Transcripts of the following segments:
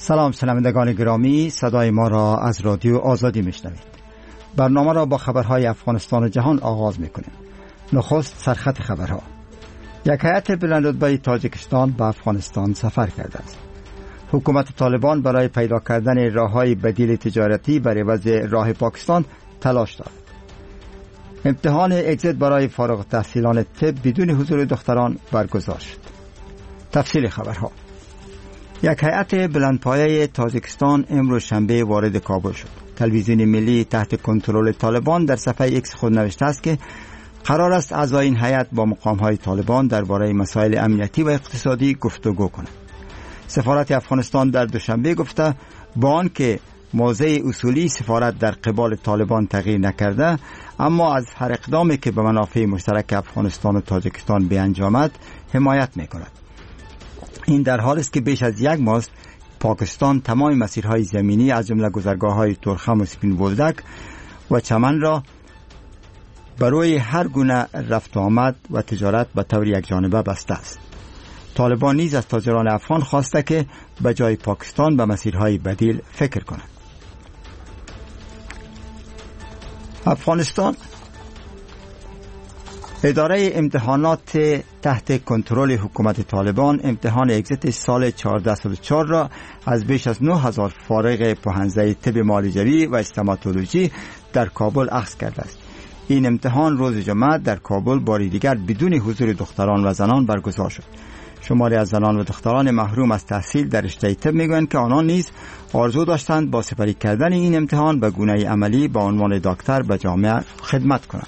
سلام شنوندگان گرامی، صدای ما را از رادیو آزادی میشنوید. برنامه را با خبرهای افغانستان و جهان آغاز میکنیم. نخست سرخط خبرها. یک هیئت بلندرتبه تاجیکستان به افغانستان سفر کرده است. حکومت طالبان برای پیدا کردن راههای بدیل تجارتی بر عوض راه پاکستان تلاش دارد. امتحان اگزیت برای فارغ التحصیلان طب بدون حضور دختران برگزار شد. تفصیل خبرها. یک هیئت بلندپایه تاجیکستان امروز شنبه وارد کابل شد. تلویزیون ملی تحت کنترل طالبان در صفحه ایکس خود نوشته است که قرار است اعضای این هیئت با مقام‌های طالبان درباره مسائل امنیتی و اقتصادی گفتگو کنند. سفارت افغانستان در دوشنبه گفته با آنکه موضع اصولی سفارت در قبال طالبان تغییر نکرده، اما از هر اقدامی که به منافع مشترک افغانستان و تاجیکستان بیانجامد حمایت می‌کند. این در حالی است که بیش از یک ماه پاکستان تمام مسیرهای زمینی از جمله گذرگاه‌های تورخم و سپین بولدک و چمن را برای هر گونه رفت و آمد و تجارت به طور یکجانبه بسته است. طالبان نیز از تاجران افغان خواسته که به جای پاکستان به مسیرهای بدیل فکر کنند. افغانستان اداره امتحانات تحت کنترل حکومت طالبان امتحان اگزیت سال 1404 را از بیش از 9000 فارغ پوهنځی طب معالجوی و استوماتولوژی در کابل اخذ کرده است. این امتحان روز جمعه در کابل باری دیگر بدون حضور دختران و زنان برگزار شد. شماری از زنان و دختران محروم از تحصیل در رشته طب میگویند که آنان نیز آرزو داشتند با سپری کردن این امتحان به گونه عملی با عنوان دکتر به جامعه خدمت کنند.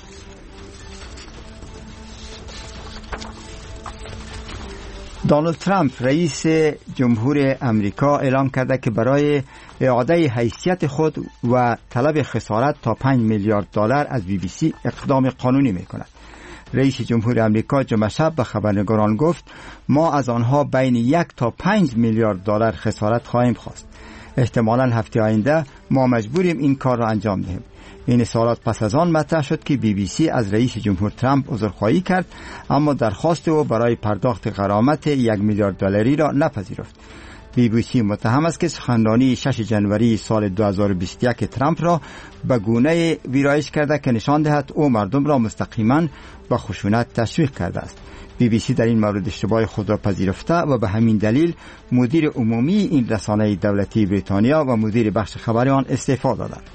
دونالد ترامپ رئیس جمهور امریکا اعلام کرده که برای اعاده حیثیت خود و طلب خسارت تا 5 میلیارد دلار از بی بی سی اقدام قانونی میکند. رئیس جمهور امریکا جمعه شب به خبرنگاران گفت ما از آنها بین 1 تا 5 میلیارد دلار خسارت خواهیم خواست. احتمالاً هفته آینده ما مجبوریم این کار را انجام دهیم. این اظهارات پس از آن مطرح شد که بی بی سی از رئیس جمهور ترامپ عذرخواهی کرد، اما درخواست او برای پرداخت غرامت 1 میلیارد دلاری را نپذیرفت. بی بی سی متهم است که سخنرانی 6 جنوری سال 2021 ترامپ را به گونه ویرایش کرده که نشان دهد او مردم را مستقیما به خشونت تشویق کرده است. بی بی سی در این مورد اشتباه خود را پذیرفته و به همین دلیل مدیر عمومی این رسانه دولتی بریتانیا و مدیر بخش خبری آن استعفا دادند.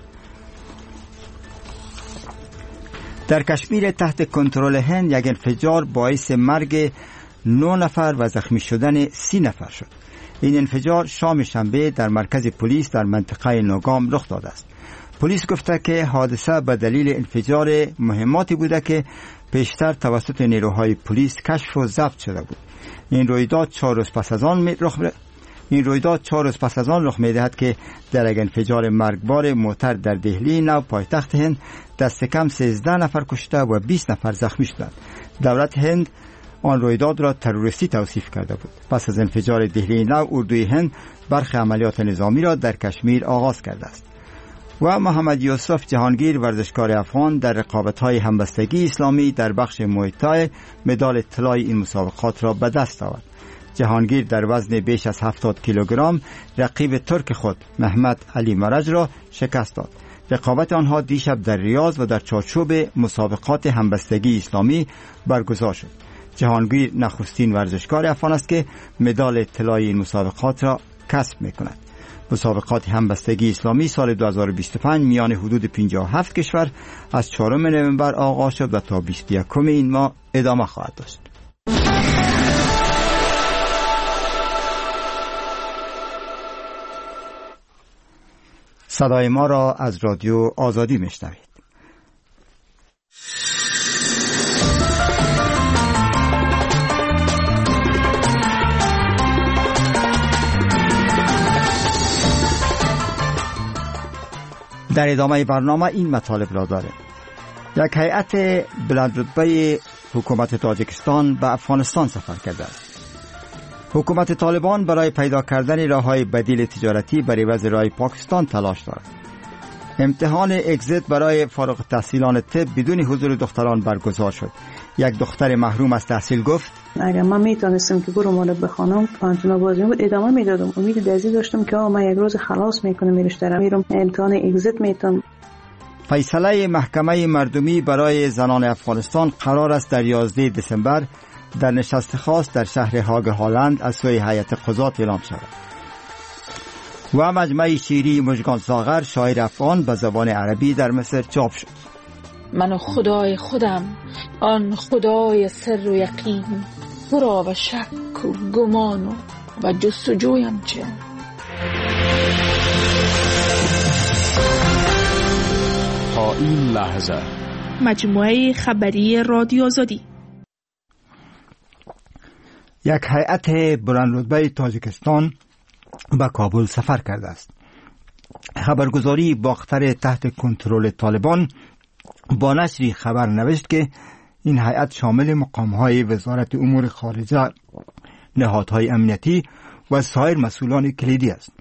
در کشمیر تحت کنترل هند یک انفجار باعث مرگ 9 نفر و زخمی شدن 30 نفر شد. این انفجار شام شنبه در مرکز پلیس در منطقه نوگام رخ داده است. پلیس گفته که حادثه به دلیل انفجار مهماتی بوده که پیشتر توسط نیروهای پلیس کشف و ضبط شده بود. این رویداد 4 روز پس از آن رخ می‌دهد که در یک انفجار مرگبار موتر در دهلی نو پایتخت هند دست کم 13 نفر کشته و 20 نفر زخمی شدند. دولت هند آن رویداد را تروریستی توصیف کرده بود. پس از انفجار دهلی نو اردوی هند برخی عملیات نظامی را در کشمیر آغاز کرده است. و محمد یوسف جهانگیر ورزشکار افغان در رقابت‌های همبستگی اسلامی در بخش موی تای مدال طلای این مسابقات را به دست آورد. جهانگیر در وزن بیش از 70 کیلوگرم رقیب ترک خود محمد علی مرج را شکست داد. رقابت آنها دیشب در ریاض و در چارچوب مسابقات همبستگی اسلامی برگزار شد. جهانگیر نخستین ورزشکار افغان است که مدال طلای این مسابقات را کسب می‌کند. مسابقات همبستگی اسلامی سال 2025 میان حدود 57 کشور از 4 نوامبر آغاز شد و تا 21 این ماه ادامه خواهد داشت. صدای ما را از رادیو آزادی میشنوید. در ادامه برنامه این مطالب را داریم. یک هیئت بلندرتبه حکومت تاجیکستان به افغانستان سفر کرده است. حکومت طالبان برای پیدا کردن راههای بدیل تجارتی بر عوض راه پاکستان تلاش دارد. امتحان اگزیت برای فارغ التحصیلان طب بدون حضور دختران برگزار شد. یک دختر محروم از تحصیل گفت: اگر من میتونستم که برم بالا بخونم پانتونا بازی بود ادامه میدادم. امید دزی داشتم که من یک روز خلاص میکنم میرشتم میرم امتحان اگزیت میتونم. فیصله محکمه مردمی برای زنان افغانستان قرار است در 11 دسامبر در نشست خاص در شهر هاگ هالند از سوی هیئت قضات اعلام شود. و مجمع شعری مژگان ساغر شاعر افغان به زبان عربی در مصر چاپ شد. من و خدای خودم، آن خدای سر و یقین، تو را و شک و گمان و جستجویم چه. تا این لحظه مجموعه خبری رادیو آزادی. یک هیئت بلندرتبه تاجیکستان به کابل سفر کرده است. خبرگزاری باختر تحت کنترل طالبان با نشر خبر نوشت که این هیئت شامل مقام‌های وزارت امور خارجه، نهادهای امنیتی و سایر مسئولان کلیدی است.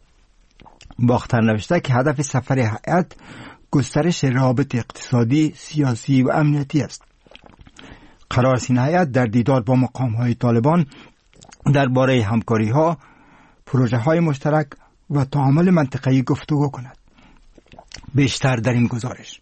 باختر نوشته که هدف سفر هیئت گسترش روابط اقتصادی، سیاسی و امنیتی است. قرار است این هیئت در دیدار با مقام‌های طالبان درباره همکاری‌ها، پروژه‌های مشترک و تعامل منطقه‌ای گفتگو کند. بیشتر در این گزارش.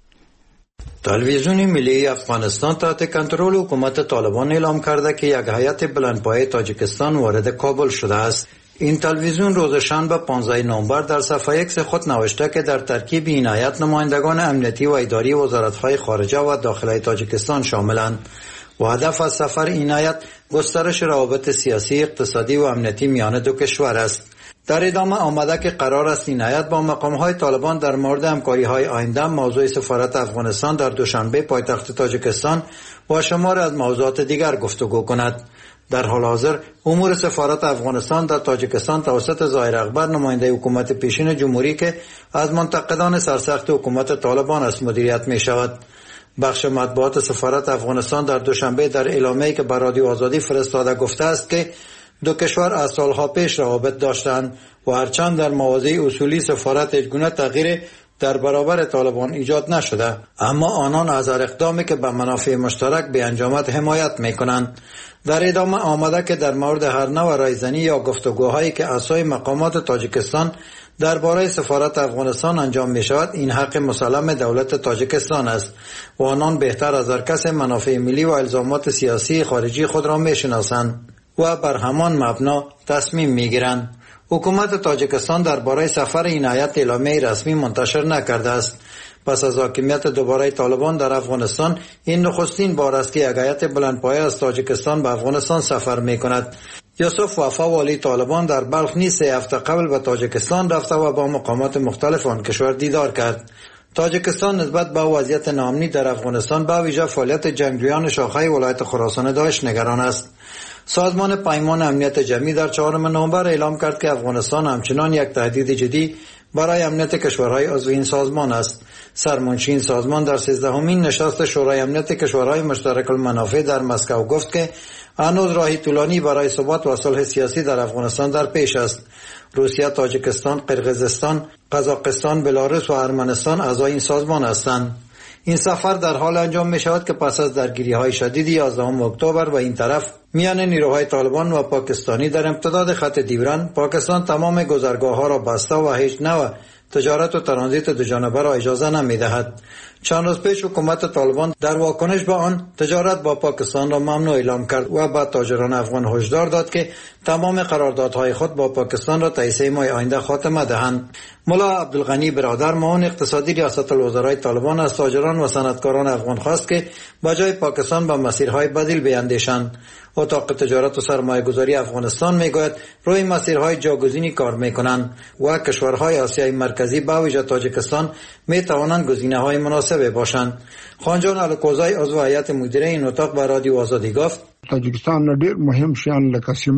تلویزیون ملی افغانستان تحت کنترل حکومت طالبان اعلام کرده که یک هیئت بلندپایه تاجیکستان وارد کابل شده است. این تلویزیون روز شنبه 15 نوامبر در صفحه ایکس خود نوشته که در ترکیب این هیئت نمایندگان امنیتی و اداری وزارت‌های خارجه و داخلی تاجیکستان شاملند و هدف از سفر این هیئت گسترش روابط سیاسی، اقتصادی و امنیتی میان دو کشور است. در ادامه آمده که قرار است این هیئت با مقام‌های طالبان در مورد همکاری‌های آینده موضوع سفارت افغانستان در دوشنبه پایتخت تاجیکستان و شمار از موضوعات دیگر گفتگو کند. در حال حاضر امور سفارت افغانستان در تاجیکستان توسط ظاهر اکبر نماینده حکومت پیشین جمهوری که از منتقدان سرسخت حکومت طالبان است مدیریت می شود. بخش مطبوعات سفارت افغانستان در دوشنبه در اعلامیه‌ای که بر رادیو آزادی فرستاده گفته است که دو کشور از سالها پیش روابط داشتند و هرچند در مواضع اصولی سفارت هیچگونه تغییر در برابر طالبان ایجاد نشده، اما آنان از هر اقدامی که به منافع مشترک به انجامد حمایت می‌کنند. در ادامه آمده که در مورد هر نوع رایزنی یا گفتگوهایی که اسای مقامات تاجیکستان درباره سفارت افغانستان انجام می شود، این حق مسلم دولت تاجیکستان است و آنان بهتر از هر کس منافع ملی و الزامات سیاسی خارجی خود را می شناسند و بر همان مبنا تصمیم می گیرند. حکومت تاجیکستان درباره سفر این هیئت اعلامیه رسمی منتشر نکرده است. پس از حاکمیت دوباره طالبان در افغانستان این نخستین بار است که یک هیئت بلندپایه از تاجیکستان به افغانستان سفر می کند. یوسف وفا والی طالبان در بلخ نیز 3 هفته قبل به تاجیکستان رفته و با مقامات مختلف آن کشور دیدار کرد. تاجیکستان نسبت به وضعیت ناامنی در افغانستان به ویژه فعالیت جنگجویان شاخه ولایت خراسان داعش نگران است. سازمان پیمان امنیت جمعی در 4 نوامبر اعلام کرد که افغانستان همچنان یک تهدید جدی برای امنیت کشورهای عضو این سازمان است. سرمنشی این سازمان در 13مین نشست شورای امنیت کشورهای مشترک المنافع در مسکو گفت که هنوز راهی طولانی برای ثبات و صلح سیاسی در افغانستان در پیش است. روسیه، تاجیکستان، قرقیزستان، قزاقستان، بلاروس و ارمنستان اعضای این سازمان هستند. این سفر در حال انجام می شود که پس از درگیری‌های شدید 11 اکتبر و این طرف میان نیروهای طالبان و پاکستانی در امتداد خط دیوران، پاکستان تمام گذرگاه‌ها را بسته و هیچ نوع تجارت و ترانزیت دوجانبه را اجازه نمی‌دهد. چند روز پیش حکومت طالبان در واکنش به آن تجارت با پاکستان را ممنوع اعلام کرد و به تاجران افغان هشدار داد که تمام قراردادهای خود با پاکستان را تا 3 ماه آینده خاتمه دهند. ملا عبدالغنی برادر معاون اقتصادی ریاست الوزرای طالبان از تاجران و صنعتکاران افغان خواست که بجای پاکستان به مسیرهای بدیل بیندیشند. اتاق تجارت و سرمایه‌گذاری افغانستان میگوید روی مسیرهای جاگزینی کار میکنند و کشورهای آسیای مرکزی به ویژه تاجیکستان میتوانند گزینه‌های مناسب باشند. خانجان الکوزای عضو هیئت مدیره این اتاق به رادیو آزادی گفت تاجیکستان ډېر مهم شیان لکه سیمټ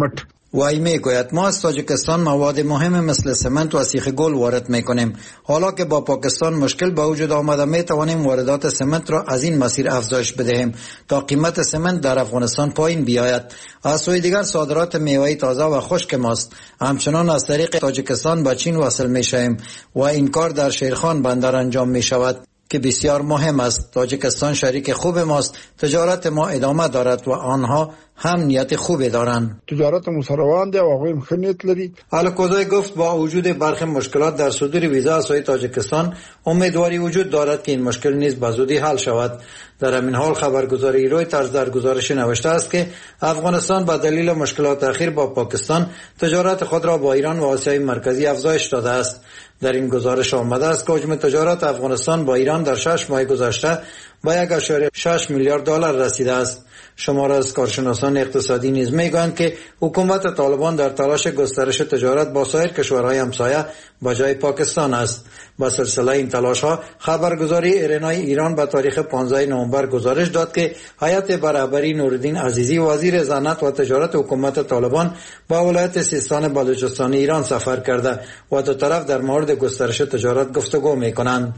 و ای میگوید ما از تاجیکستان مواد مهم مثل سمنت و سیخ گل وارد میکنیم. حالا که با پاکستان مشکل به وجود آمده میتوانیم واردات سمنت را از این مسیر افزایش بدهیم تا قیمت سمنت در افغانستان پایین بیاید. از سوی دیگر صادرات میوه تازه و خشک ماست همچنان از طریق تاجیکستان به چین وصل میشویم و این کار در شیرخان بندر انجام میشود که بسیار مهم است. تاجیکستان شریک خوب ماست. تجارت ما ادامه دارد و آنها هم نیت خوبی دارند. تجارت مسروان دی او هغه ښه نیت لري. الکوزای گفت با وجود برخی مشکلات در صدور ویزا از سوی تاجیکستان امیدواری وجود دارد که این مشکل نیز به زودی حل شود. در همین حال خبرگزاری رویترز در گزارش نوشته است که افغانستان به دلیل مشکلات اخیر با پاکستان تجارت خود را با ایران و آسیای مرکزی افزایش داده است. در این گزارش آمده است که حجم تجارت افغانستان با ایران در 6 ماه گذشته به 1.6 میلیارد دلار رسیده است. شمار از کارشناسان اقتصادی نیز میگویند که حکومت طالبان در تلاش گسترش تجارت با سایر کشورهای همسایه با جای پاکستان است. با سلسله این تلاش ها خبرگزاری ایرنای ایران به تاریخ 15 نوامبر گزارش داد که هیئت برابری نورالدین عزیزی وزیر صنعت و تجارت حکومت طالبان با ولایت سیستان بلوچستان ایران سفر کرده و دو طرف در مورد گسترش تجارت گفتگو میکنند.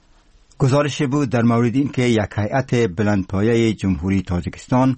گزارش بود در مورد این که یک هیئت بلندپایه جمهوری تاجیکستان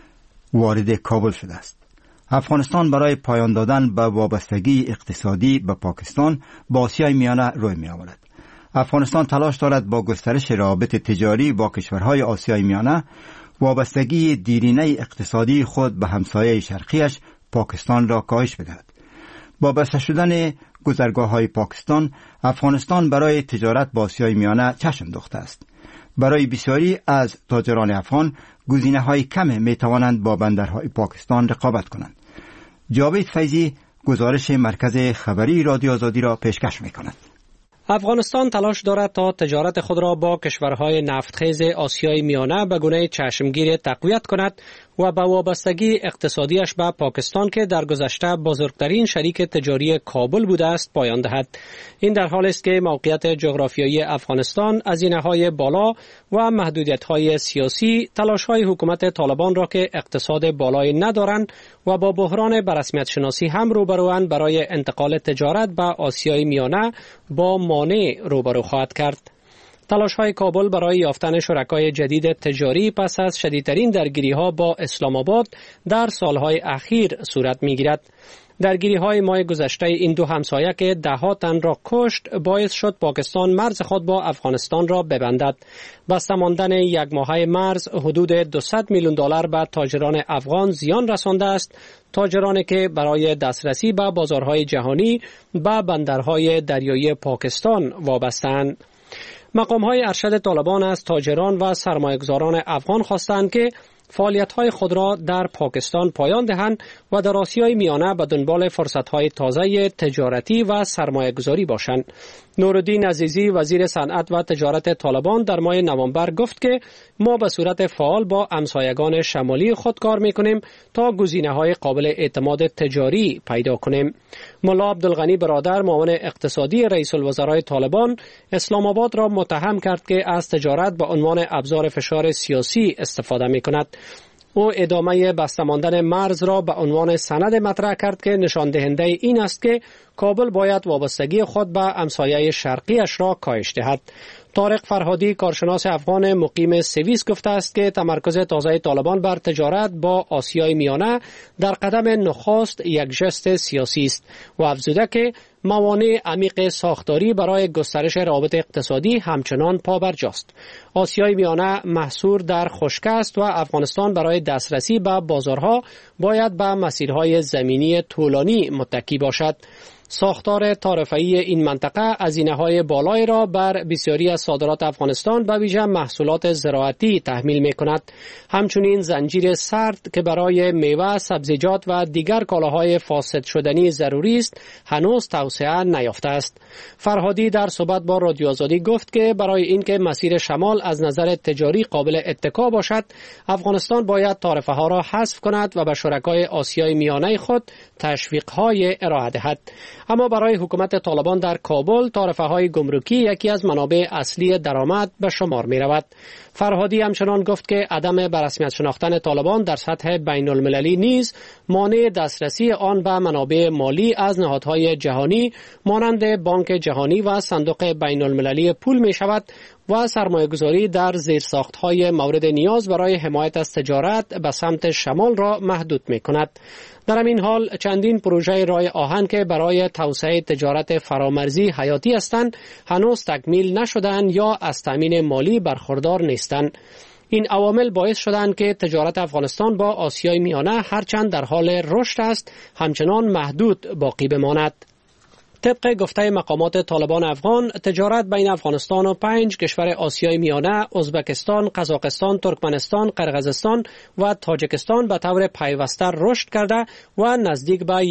وارد کابل شده است. افغانستان برای پایان دادن به وابستگی اقتصادی به پاکستان با آسیای میانه روی می آورد. افغانستان تلاش دارد با گسترش روابط تجاری با کشورهای آسیای میانه وابستگی دیرینه اقتصادی خود به همسایه شرقیش پاکستان را کاهش بدهد. با بسته شدن گذرگاه‌های پاکستان، افغانستان برای تجارت با آسیای میانه چشم دوخته است. برای بسیاری از تاجران افغان گزینه‌های کم می‌توانند با بندرهای پاکستان رقابت کنند. جاوید فیضی گزارش مرکز خبری رادیو آزادی را پیشکش می‌کند. افغانستان تلاش دارد تا تجارت خود را با کشورهای نفتخیز آسیای میانه به گونه چشمگیر تقویت کند و به وابستگی اقتصادیش به پاکستان که در گذشته بزرگترین شریک تجاری کابل بوده است پایان دهد. این در حالی است که موقعیت جغرافیایی افغانستان، هزینه‌های بالا و محدودیت‌های سیاسی تلاش‌های حکومت طالبان را که اقتصاد بالایی ندارند و با بحران برسمیت شناسی هم روبروند برای انتقال تجارت به آسیای میانه با مانع روبرو خواهد کرد. تلاش‌های کابل برای یافتن شرکای جدید تجاری پس از شدیدترین درگیری‌ها با اسلام آباد در سالهای اخیر صورت می‌گیرد. درگیری‌های ماه گذشته این دو همسایه که ده‌ها تن را کشت باعث شد پاکستان مرز خود با افغانستان را ببندد. بسته ماندن یک ماهه مرز حدود 200 میلیون دلار به تاجران افغان زیان رسانده است، تاجرانی که برای دسترسی به بازارهای جهانی به بندرهای دریایی پاکستان وابسته‌اند. مقام‌های ارشد طالبان از تاجران و سرمایه‌گذاران افغان خواستند که فعالیت‌های خود را در پاکستان پایان دهند و در آسیای میانه به دنبال فرصت‌های تازه تجارتی و سرمایه‌گذاری باشند. نورالدین عزیزی وزیر صنعت و تجارت طالبان در ماه نوامبر گفت که ما به صورت فعال با همسایگان شمالی خود کار می‌کنیم تا گزینه‌های قابل اعتماد تجاری پیدا کنیم. ملا عبدالغنی برادر معاون اقتصادی رئیس الوزرای طالبان اسلام آباد را متهم کرد که از تجارت به عنوان ابزار فشار سیاسی استفاده می‌کند. او ادامه بسته ماندن مرز را به عنوان سند مطرح کرد که نشان دهنده این است که کابل باید وابستگی خود به همسایه شرقیش را کاهش دهد. طارق فرهادی کارشناس افغان مقیم سوئیس گفته است که تمرکز تازه طالبان بر تجارت با آسیای میانه در قدم نخست یک ژست سیاسی است و افزوده که موانع عمیق ساختاری برای گسترش روابط اقتصادی همچنان پابرجاست. آسیای میانه محصور در خشکی است و افغانستان برای دسترسی به بازارها باید به مسیرهای زمینی طولانی متکی باشد. ساختار تعرفه‌ای این منطقه هزینه‌های بالایی را بر بسیاری از صادرات افغانستان به ویژه محصولات زراعتی تحمیل می‌کند. همچنین زنجیر سرد که برای میوه، سبزیجات و دیگر کالاهای فاسد شدنی ضروری است، هنوز توسعه نیافته است. فرهادی در صحبت با رادیو آزادی گفت که برای اینکه مسیر شمال از نظر تجاری قابل اتکا باشد، افغانستان باید تعرفه‌ها را حذف کند و به شرکای آسیای میانه خود تشویق‌های ارائه دهد. اما برای حکومت طالبان در کابل تعرفه‌های گمرکی یکی از منابع اصلی درآمد به شمار می رود. فرهادی همچنان گفت که عدم به رسمیت شناختن طالبان در سطح بین المللی نیز مانع دسترسی آن به منابع مالی از نهادهای جهانی مانند بانک جهانی و صندوق بین المللی پول می شود و سرمایه‌گذاری در زیرساخت‌های مورد نیاز برای حمایت از تجارت به سمت شمال را محدود می کند. در همین حال چندین پروژه راه آهن که برای توسعه تجارت فرامرزی حیاتی هستند هنوز تکمیل نشدند یا از تامین مالی برخوردار نیستند. این عوامل باعث شدند که تجارت افغانستان با آسیای میانه هرچند در حال رشد است همچنان محدود باقی بماند. طبق گفته مقامات طالبان افغان، تجارت بین افغانستان و 5 کشور آسیای میانه، ازبکستان، قزاقستان، ترکمنستان، قرقیزستان و تاجیکستان به طور پیوسته رشد کرده و نزدیک به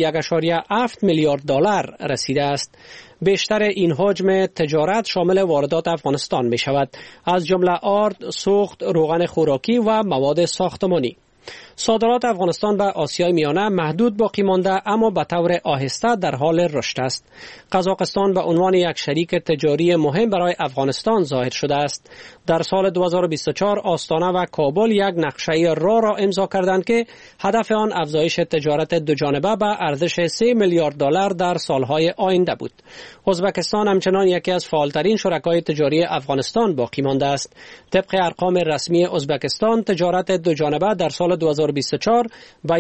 1.7 میلیارد دلار رسیده است. بیشتر این حجم تجارت شامل واردات افغانستان می شود، از جمله آرد، سوخت، روغن خوراکی و مواد ساختمانی. صادرات افغانستان به آسیای میانه محدود باقی مانده اما به طور آهسته در حال رشد است. قزاقستان به عنوان یک شریک تجاری مهم برای افغانستان ظاهر شده است. در سال 2024 آستانه و کابل یک نقشه راه را امضا کردند که هدف آن افزایش تجارت دوجانبه به ارزش 3 میلیارد دلار در سالهای آینده بود. ازبکستان همچنان یکی از فعالترین شرکای تجاری افغانستان باقی مانده است. طبق ارقام رسمی ازبکستان تجارت دوجانبه در سال 2024 به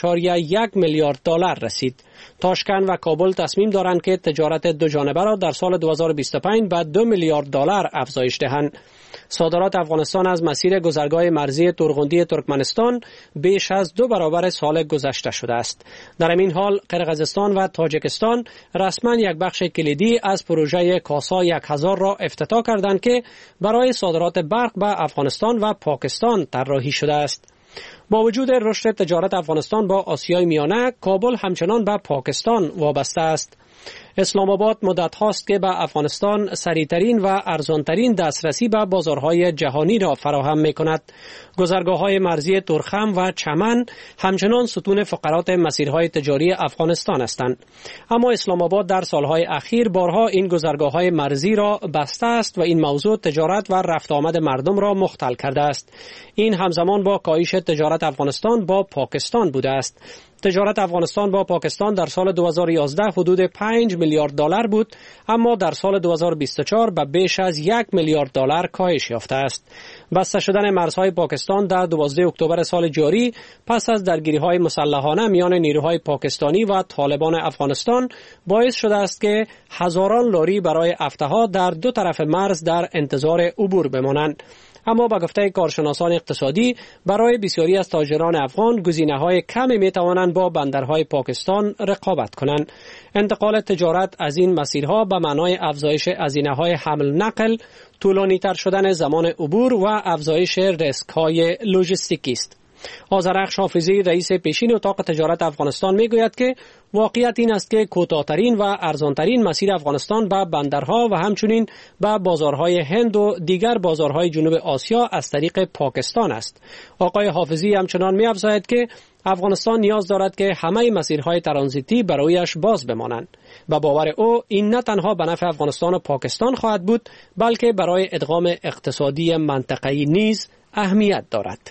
1.1 میلیارد دلار رسید. تاشکند و کابل تصمیم دارند که تجارت دوجانبه را در سال 2025 به 2 میلیارد دلار افزایش دهند. صادرات افغانستان از مسیر گذرگاه مرزی تورغوندی ترکمنستان بیش از 2 برابر سال گذشته شده است. در این حال قرقیزستان و تاجیکستان رسما یک بخش کلیدی از پروژه کاسا 1000 را افتتاح کردند که برای صادرات برق به افغانستان و پاکستان طراحی شده است. با وجود رشد تجارت افغانستان با آسیای میانه، کابل همچنان به پاکستان وابسته است. اسلام آباد مدت هاست که به افغانستان سریعترین و ارزانترین دسترسی به بازارهای جهانی را فراهم می کند. گذرگاه‌های مرزی تورخم و چمن همچنان ستون فقرات مسیرهای تجاری افغانستان هستند. اما اسلام آباد در سالهای اخیر بارها این گذرگاه‌های مرزی را بسته است و این موضوع تجارت و رفت آمد مردم را مختل کرده است. این همزمان با کاهش تجارت افغانستان با پاکستان بوده است. تجارت افغانستان با پاکستان در سال 2011 حدود 5 میلیارد دلار بود، اما در سال 2024 به بیش از 1 میلیارد دلار کاهش یافته است. بسته شدن مرزهای پاکستان در 12 اکتبر سال جاری پس از درگیری‌های مسلحانه میان نیروهای پاکستانی و طالبان افغانستان باعث شده است که هزاران لاری برای هفته‌ها در دو طرف مرز در انتظار عبور بمانند. اما با گفته کارشناسان اقتصادی برای بسیاری از تاجران افغان گزینه‌های کمی می‌توانند با بندرهای پاکستان رقابت کنند. انتقال تجارت از این مسیرها به معنای افزایش هزینه‌های حمل نقل، طولانی‌تر شدن زمان عبور و افزایش ریسک‌های لوجستیکی است. آذرخش حافظی رئیس پیشین اتاق تجارت افغانستان میگوید که واقعیت این است که کوتاه‌ترین و ارزانترین مسیر افغانستان به بندرها و همچنین به بازارهای هند و دیگر بازارهای جنوب آسیا از طریق پاکستان است. آقای حافظی همچنان می‌افزاید که افغانستان نیاز دارد که همه مسیرهای ترانزیتی برایش باز بمانند. به باور او این نه تنها به نفع افغانستان و پاکستان خواهد بود، بلکه برای ادغام اقتصادی منطقه‌ای نیز اهمیت دارد.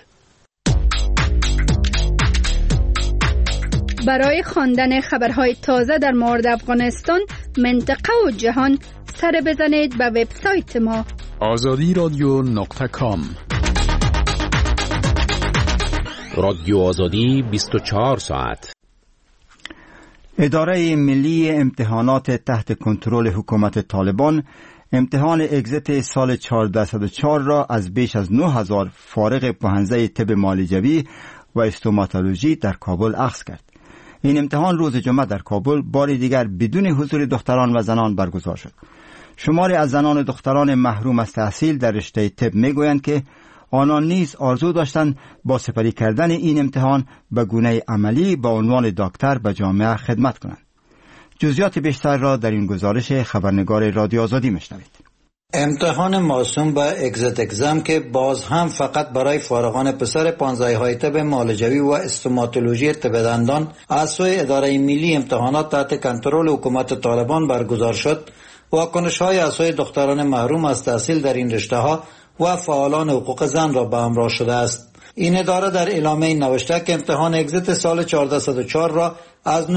برای خواندن خبرهای تازه در مورد افغانستان، منطقه و جهان سر بزنید به وبسایت ما azadiradio.com. رادیو آزادی 24 ساعت. اداره ملی امتحانات تحت کنترل حکومت طالبان امتحان اگزیت سال 1404 را از بیش از 9000 فارغ پوهنځی طب معالجوی و استوماتولوژی در کابل اخذ کرد. این امتحان روز جمعه در کابل بار دیگر بدون حضور دختران و زنان برگزار شد. شماری از زنان و دختران محروم از تحصیل در رشته طب میگویند که آنان نیز آرزو داشتند با سپری کردن این امتحان به گونه عملی با عنوان دکتر به جامعه خدمت کنند. جزئیات بیشتر را در این گزارش خبرنگار رادیو آزادی میشنوید. امتحان موسوم به اگزیت اگزم که باز هم فقط برای فارغان پسر 15 های طب معالجوی و استوماتولوژی طب دندان از سوی اداره ملی امتحانات تحت کنترل حکومت طالبان برگزار شد، واکنش‌های از سوی دختران محروم از تحصیل در این رشته‌ها و فعالان حقوق زن را به همراه شده است. این اداره در اعلامیه نوشته که امتحان اگزیت سال 1404 را از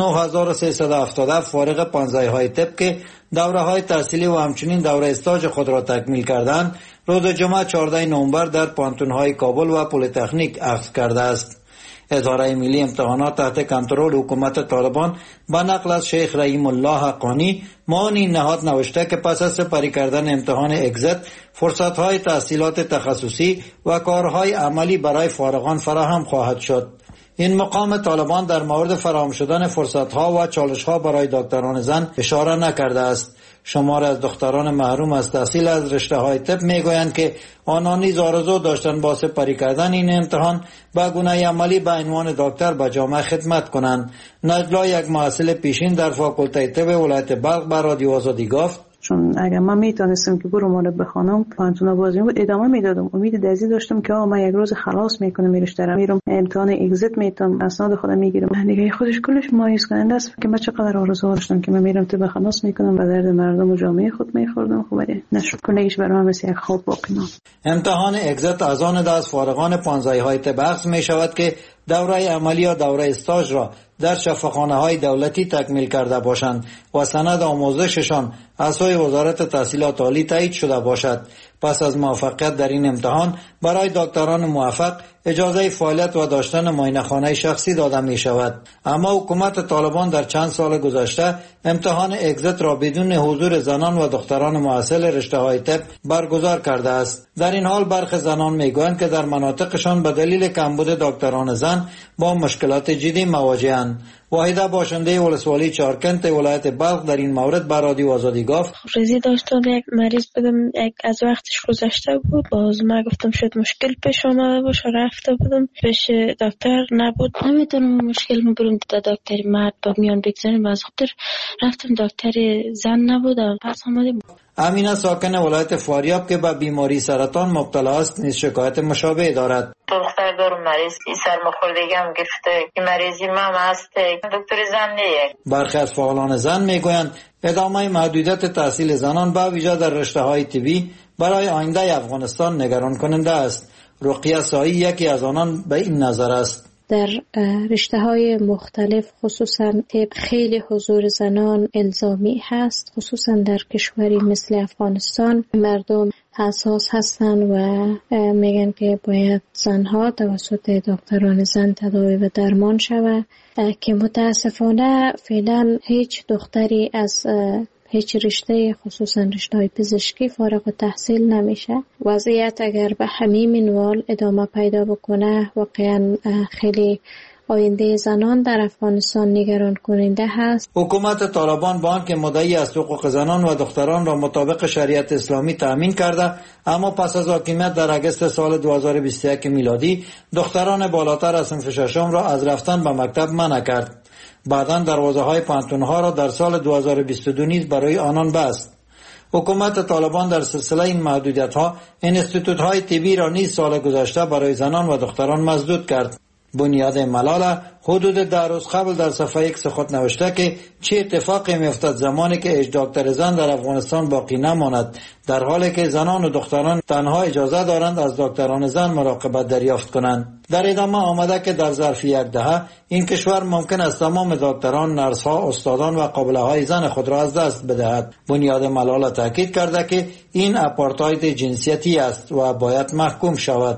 9377 فارغ 15 های طب که دوره های تحصیلی و همچنین دوره استاج خود را تکمیل کردند، روز جمعه 14 نوامبر در پانتون های کابل و پلی‌تکنیک اخذ کرده است. اداره ملی امتحانات تحت کنترل حکومت طالبان با نقل از شیخ رحیم الله حقانی معاون این نهاد نوشته که پس از سپری کردن امتحان اگزیت فرصت‌های تحصیلات تخصصی و کارهای عملی برای فارغان فراهم خواهد شد. این مقام طالبان در مورد فراهم شدن فرصت‌ها و چالش‌ها برای دکتران زن اشاره نکرده است. شمار از دختران محروم از تحصیل از رشته‌های طب می‌گویند که آنان نیز آرزو داشتند با سپری کردن این امتحان به گونه عملی به عنوان دکتر به جامعه خدمت کنند. نجلا، یک محصل پیشین در فاکولته طب ولایت بلخ، به رادیو آزادی گفت: چون اگر من میتونستم که برم آن بخونم پانتون بازی بود ادامه میدادم. امید دزی داشتم که من یک روز خلاص میکنم رشته میرم امتحان اگزیت میتونم اسناد خودم میگیرم. دیگه خودش کلش مایوس کننده است که من چقدر آرزو داشتم که من میرم تو خلاص میکنم به درد مردم و جامعه خود میخوردم. خب نشد، کلش برام مثل یک خواب باقی ماند. امتحان اگزیت از آن دست فارغان 15 های طب اخذ می شود که دوره عملی یا دوره استاج را در شفاخانه‌های دولتی تکمیل کرده باشند و سند آموزششان از سوی وزارت تحصیلات عالی تایید شده باشد. پس از موفقیت در این امتحان برای دکتران موفق اجازه فعالیت و داشتن معاینه‌خانه شخصی داده می شود. اما حکومت طالبان در چند سال گذشته امتحان اگزیت را بدون حضور زنان و دختران محصل رشته‌های طب برگزار کرده است. در این حال برخی زنان میگویند که در مناطقشان به دلیل کمبود دکتران زن با مشکلات جدی مواجه‌اند. واحده باشنده ولسوالی چارکنت ولایت بلخ در این مورد به رادیو آزادی گفت: ریزی داشتم یک مریض بدم، از وقتش گذشته بود. باز من گفتم شاید مشکل پیش آمده باشه، رفته بودم پیش دکتر، نبود. نمیتونم مشکل میبرم دکتر مرد با میان بگذاریم. از خاطر رفتم دکتر زن نبودم. پس آمدیم. امینه ساکن ولایت فاریاب که به بیماری سرطان مبتلا است نیز شکایت مشابه دارد. دختر دارم مریض سرماخوردگی هم گرفته، این مریضی من هست، دکتر زن نیه. برخی از فعالان زن میگویند ادامه محدودیت تحصیل زنان به ویژه در رشته‌های طبی برای آینده افغانستان نگران کننده است. رقیه سایی یکی از آنان به این نظر است. در رشته‌های مختلف خصوصا طب خیلی حضور زنان الزامی هست، خصوصا در کشوری مثل افغانستان مردم حساس هستن و میگن که باید زنها توسط دکتران زن تداوی و درمان شود که متاسفانه فعلا هیچ دختری از هیچ رشته خصوصا رشته پزشکی فارغ التحصیل نمیشه. وضعیت اگر به همین منوال ادامه پیدا بکنه واقعا خیلی آینده زنان در افغانستان نگران کننده هست. حکومت طالبان با آنکه مدعی است حقوق زنان و دختران را مطابق شریعت اسلامی تأمین کرده، اما پس از حاکمیت در اگست سال 2021 میلادی دختران بالاتر از صنف ششم را از رفتن به مکتب منع کرد. بعداً دروازه‌های پانتون‌ها را در سال 2022 نیز برای آنان بست. حکومت طالبان در سلسله این محدودیت‌ها انستیتوت‌های طبی را نیز سال گذشته برای زنان و دختران مسدود کرد. بنیاد ملاله حدود 10 روز قبل در صفحه ایکس خود نوشته که چه اتفاقی می‌افتد زمانی که هیچ دکتر زن در افغانستان باقی نماند، در حالی که زنان و دختران تنها اجازه دارند از دکتران زن مراقبت دریافت کنند. در ادامه آمده که در ظرف یک دهه این کشور ممکن است تمام دکتران، نرس‌ها، استادان و قابله‌های زن خود را از دست بدهد. بنیاد ملاله تاکید کرده که این آپارتاید جنسیتی است و باید محکوم شود.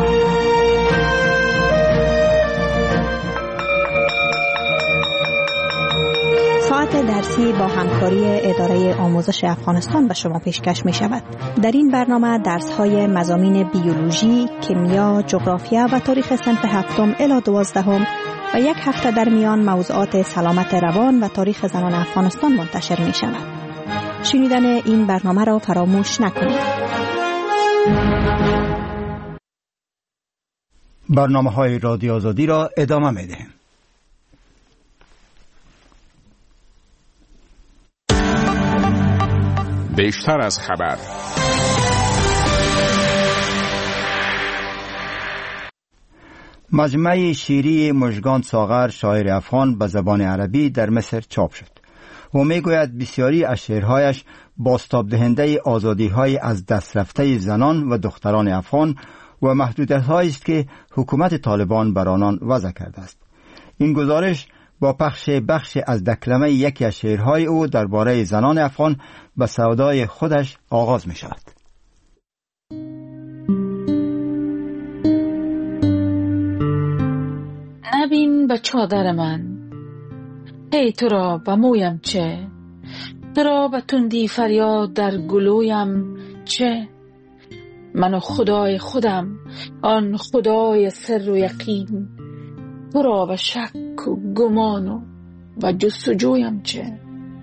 ساعت درسی با همکاری اداره آموزش افغانستان به شما پیشکش می شود. در این برنامه درس‌های مضامین بیولوژی، کیمیا، جغرافیا و تاریخ صنف 7 الی 12 و یک هفته در میان موضوعات سلامت روان و تاریخ زنان افغانستان منتشر می شود. شنیدن این برنامه را فراموش نکنید. برنامه‌های رادیو آزادی را ادامه می‌دهیم. بیشتر از خبر مجموعه شعری مژگان ساغر شاعر افغان به زبان عربی در مصر چاپ شد و میگوید بسیاری از شعرهایش بازتاب دهنده آزادی‌های از دست رفته زنان و دختران افغان و محدودیت‌هایی است که حکومت طالبان بر آنان وضع کرده است. این گزارش با بخش از دکلمه یکی از شعرهای او درباره زنان افغان به سودای خودش آغاز می شود. نبین به چادر من، ای تو را به مویم چه؟ تو را به تندی فریاد در گلویم چه؟ من و خدای خودم، آن خدای سر و یقین، تو را به شک و گمان و جستجویم چه؟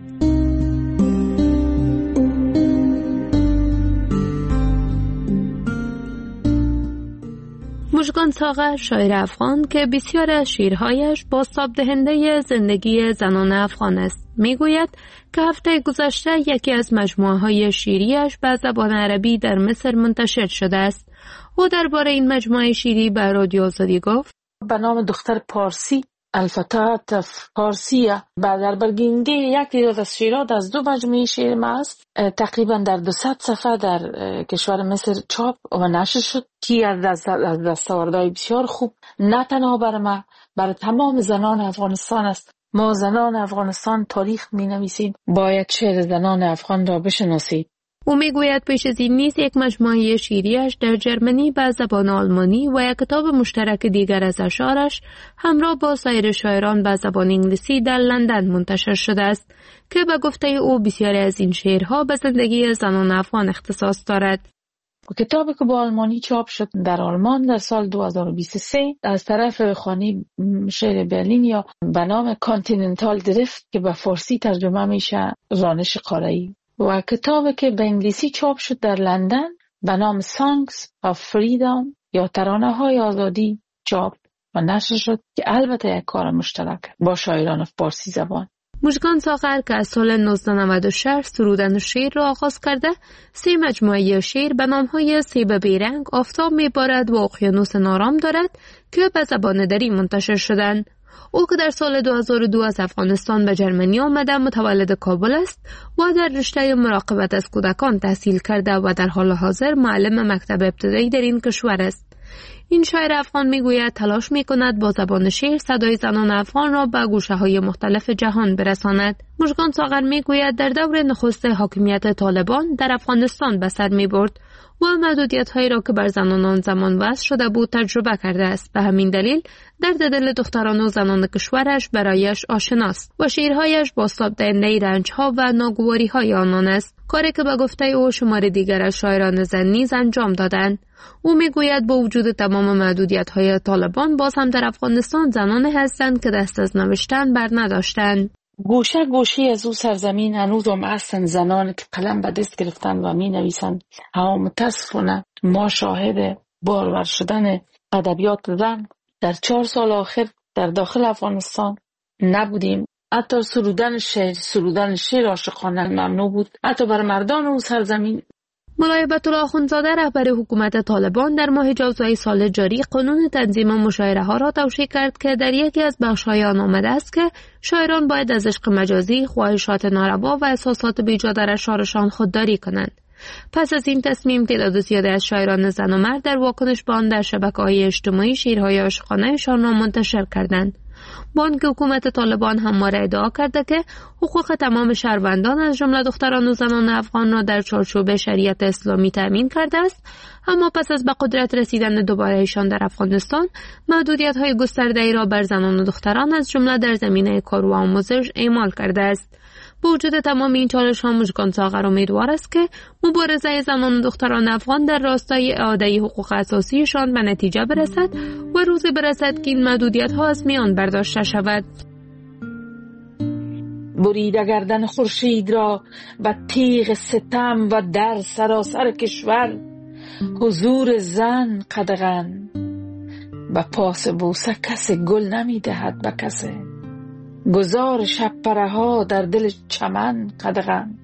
مژگان ساغر شاعر افغان که بسیار از شعرهایش بازتاب دهنده زندگی زنان افغان است میگوید که هفته گذشته یکی از مجموعه های شعریش به زبان عربی در مصر منتشر شده است. او درباره این مجموعه شعری به رادیو آزادی گفت: به نام دختر پارسی، الفتات پارسیه، در برگنگی یک تعداد از شعرات از دو مجموعه شعر ما است. تقریبا در 200 صفحه در کشور مصر چاپ و نشر شد که از دستاوردهای بسیار خوب نه تنها بر ما، بر تمام زنان افغانستان است. ما زنان افغانستان تاریخ می نویسیم، باید شعر زنان افغان را بشناسید. او میگوید پیش از این نیز یک مجموعه شعریش در جرمنی به زبان آلمانی و یک کتاب مشترک دیگر از اشعارش همراه با سایر شاعران به زبان انگلیسی در لندن منتشر شده است که به گفته او بسیاری از این شعرها به زندگی زنان افغان اختصاص دارد. کتابی که با آلمانی چاپ شد در آلمان در سال 2023 از طرف خانه شعر برلین یا به نام کانتیننتال درفت که به فارسی ترجمه میشه رانش قاره‌ای، و کتابی که به انگلیسی چاپ شد در لندن به نام Songs of Freedom یا ترانه های آزادی چاپ و نشر شد که البته یک کار مشترک با شاعران فارسی زبان. مژگان ساغر که از سال 1996 سرودن شعر را آغاز کرده، 3 مجموعه شعر به نامهای سیب بیرنگ، آفتاب میبارد و اقیانوس نارام دارد که به زبان دری منتشر شدند. او که در سال 2002 از افغانستان به جرمنی آمده متولد کابل است و در رشته مراقبت از کودکان تحصیل کرده و در حال حاضر معلم مکتب ابتدایی در این کشور است. این شاعر افغان میگوید تلاش میکند با زبان شعر صدای زنان افغان را به گوشه های مختلف جهان برساند. مژگان ساغر میگوید در دور نخست حاکمیت طالبان در افغانستان به سر میبرد و محدودیت‌هایی را که بر زنان آن زمان وضع شده بود تجربه کرده است. به همین دلیل درد دل دختران و زنان کشورش برایش آشناست و شعرهایش بازتاب دهنده رنج‌ها و ناگواری‌های آنان است، کاری که به گفته او شمار دیگر از شاعران زن نیز انجام دادند. او میگوید با وجود تمام محدودیت‌های طالبان باز هم در افغانستان زنانی هستند که دست از نوشتن بر نداشتند. گوشه گوشه از او سرزمین هنوز هم هستند زنان که قلم به دست گرفتن و می نویسند. اما متاسفانه ما شاهد بارور شدن ادبیات زن در 4 سال آخر در داخل افغانستان نبودیم. حتی سرودن شعر عاشقانه ممنوع بود، حتی بر مردان او سرزمین. مولای بطل آخوندزاده رهبر حکومت طالبان در ماه جوزای سال جاری قانون تنظیم مشاعره ها را توشیح کرد که در یکی از بخش‌های آن آمده است که شاعران باید از عشق مجازی، خواهشات ناروا و احساسات بیجا در اشعارشان خودداری کنند. پس از این تصمیم تعداد زیادی از شاعران زن و مرد در واکنش به آن در شبکه‌های اجتماعی شعرهای عاشقانه‌شان را منتشر کردند. بانک حکومت طالبان همواره ادعا کرده که حقوق تمام شهروندان از جمله دختران و زنان افغان را در چارچوب شریعت اسلامی تأمین کرده است، اما پس از به قدرت رسیدن دوباره ایشان در افغانستان محدودیت‌های گسترده‌ای را بر زنان و دختران از جمله در زمینه کار و آموزش اعمال کرده است. با وجود تمام این چالش‌ها مژگان ساغر امیدوار است که مبارزه زنان و دختران افغان در راستای اعاده حقوق اساسیشان به نتیجه برسد و روزی برسد که این محدودیت‌ها از میان برداشته شود. بریده گردن خورشید را به تیغ ستم و در سراسر کشور حضور زن قدغن، به پاس بوسه کسی گل نمی دهد به کسی، گذار شب پره ها در دل چمن قدغن.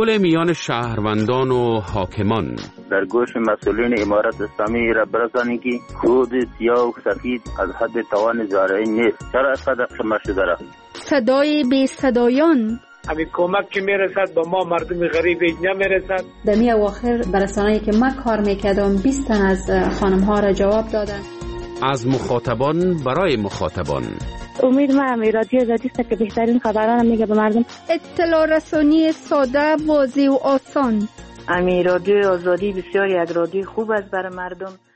تداخل میان شهروندان و حاکمان. در گوش مسئولین امارت اسلامی را برسانید که خود سیاه و سفید از حد توان زارعین نیست. چرا اینقدر شما شده؟ صدای بی صدایان. همین کمک که میرسد به ما مردم غریب نمیرسد. در می اواخر برسانه‌ای که من کار میکردم 20 تن از خانم ها را جواب دادن. از مخاطبان برای مخاطبان. امید ما رادیو آزادی است که بهترین خبران میگه به مردم. اطلاع رسانی ساده، واضح و آسان. رادیو آزادی بسیار یک رادیو خوب است برای مردم.